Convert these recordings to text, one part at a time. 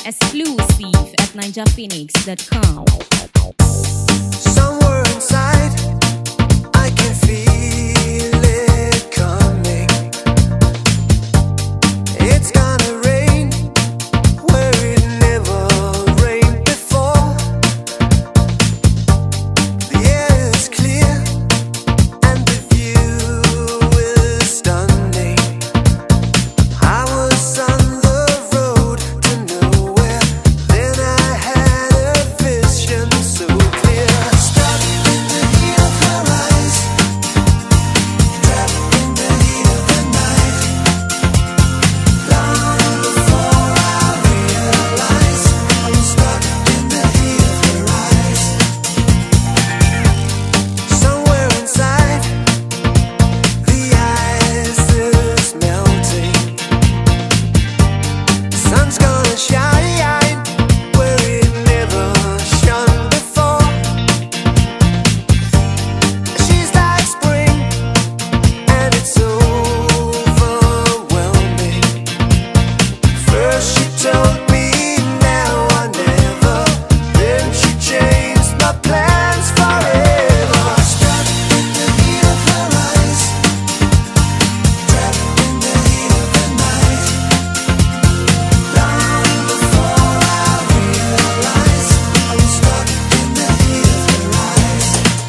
Exclusive at ninjaphoenix.com. Somewhere inside, I can feel it coming. It's gonna rain where it never rained before. The air is clear and the view is stunning. I was on the road to nowhere, then I had a vision so clear. Stuck in the heat of her eyes, trapped in the heat of the night. Long before I realized I was stuck in the heat of her eyes. Somewhere inside, the ice is melting. The sun's gonna shine where it never shone before. She's like spring, and it's overwhelming. First she told me now or never, then she changed my plans forever. Stuck in the heat of her eyes, trapped in the heat of the night. Long before I realized I was stuck in the heat of her eyes.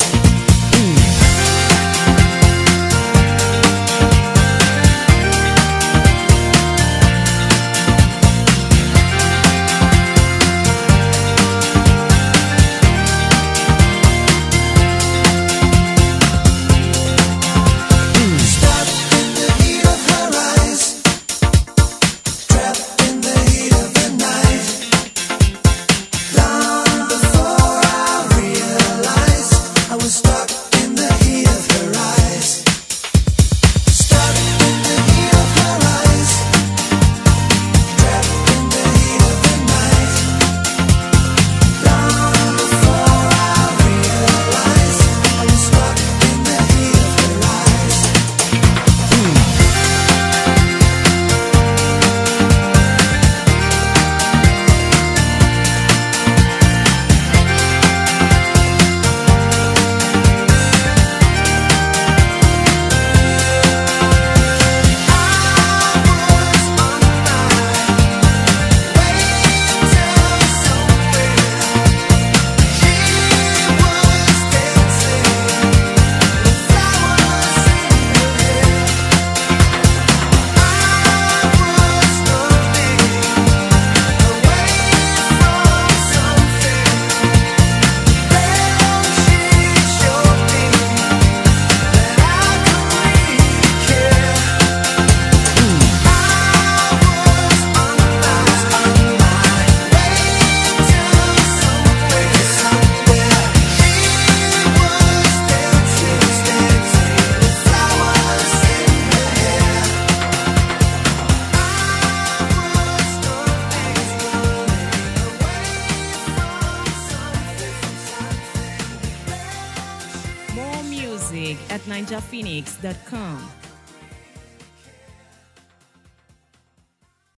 Stuck in the heat of her eyes, trapped in the heat of the night. Long before I realized I was stuck in the heat of her eyes. Stuck in the heat of her eyes, trapped in the heat of the night. Long before I realized I was stuck in the heat of her eyes. More music at ninjaphoenix.com.